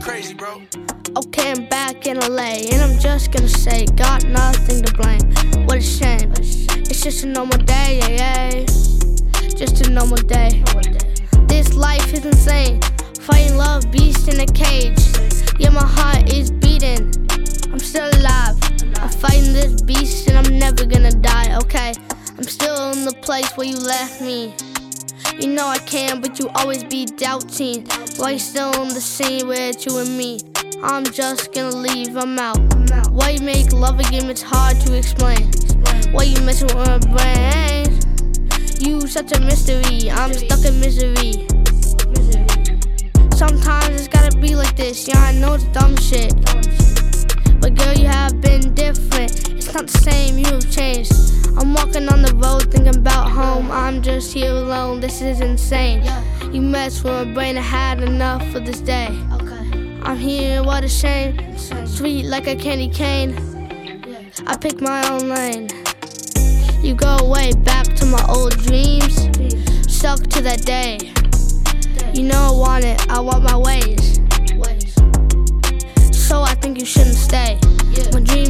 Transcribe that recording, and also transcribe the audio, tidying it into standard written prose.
crazy, bro. Okay, I'm back in LA, and I'm just gonna say, got nothing to blame. What a shame. It's just a normal day, yeah, yeah. Just a normal day. This life is insane. Fighting love, beast in a cage. Yeah, my heart is beating. I'm still alive. I'm fighting this beast, and I'm never gonna die, okay? I'm still in the place where you left me. You know I can, but you always be doubting. Why you still in the scene with you and me? I'm just gonna leave, I'm out. Why you make love a game, it's hard to explain. Why you messing with my brain? You such a mystery, I'm stuck in misery. Sometimes it's gotta be like this, yeah I know it's dumb shit. But girl, you have been different, it's not the same, you have changed. I'm walking on the road thinking about home, I'm just here alone, this is insane. You mess with my brain, I had enough for this day. I'm here, what a shame, sweet like a candy cane. I pick my own lane. You go way back to my old dreams, stuck to that day. You know I want it, I want my ways. So I think you shouldn't stay. My dreams